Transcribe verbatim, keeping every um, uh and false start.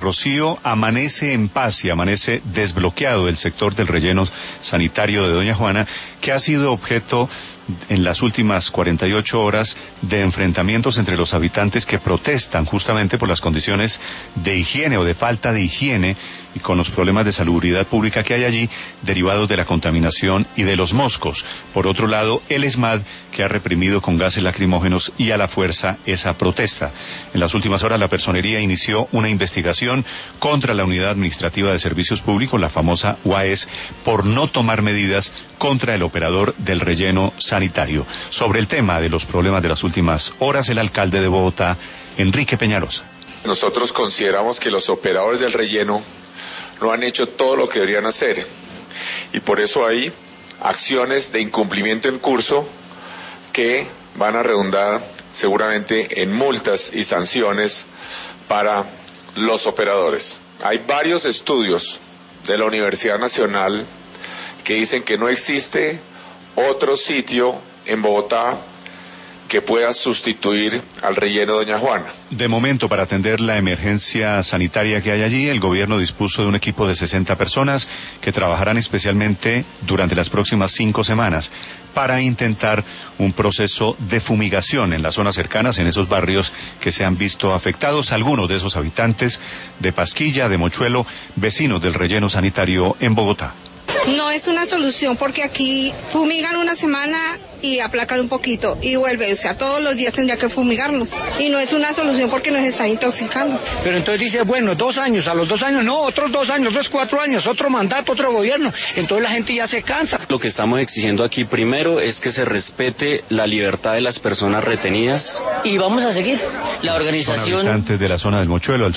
Rocío, amanece en paz y amanece desbloqueado el sector del relleno sanitario de Doña Juana, que ha sido objeto en las últimas cuarenta y ocho horas de enfrentamientos entre los habitantes que protestan justamente por las condiciones de higiene o de falta de higiene y con los problemas de salubridad pública que hay allí derivados de la contaminación y de los moscos. Por otro lado, el ESMAD, que ha reprimido con gases lacrimógenos y a la fuerza esa protesta. En las últimas horas la Personería inició una investigación contra la Unidad Administrativa de Servicios Públicos, la famosa U A E S, por no tomar medidas contra el operador del relleno sanitario. Sobre el tema de los problemas de las últimas horas, el alcalde de Bogotá, Enrique Peñalosa. Nosotros consideramos que los operadores del relleno no han hecho todo lo que deberían hacer y por eso hay acciones de incumplimiento en curso que van a redundar seguramente en multas y sanciones para los operadores. Hay varios estudios de la Universidad Nacional que dicen que no existe otro sitio en Bogotá que pueda sustituir al relleno Doña Juana. De momento, para atender la emergencia sanitaria que hay allí, el gobierno dispuso de un equipo de sesenta personas que trabajarán especialmente durante las próximas cinco semanas para intentar un proceso de fumigación en las zonas cercanas, en esos barrios que se han visto afectados. Algunos de esos habitantes de Pasquilla, de Mochuelo, vecinos del relleno sanitario en Bogotá. No es una solución porque aquí fumigan una semana y aplacan un poquito y vuelve, o sea, todos los días tendría que fumigarnos y no es una solución porque nos están intoxicando. Pero entonces dice, bueno, dos años, a los dos años, no, otros dos años, otros cuatro años, otro mandato, otro gobierno, entonces la gente ya se cansa. Lo que estamos exigiendo aquí primero es que se respete la libertad de las personas retenidas. Y vamos a seguir, la organización... Son habitantes de la zona del Mochuelo, al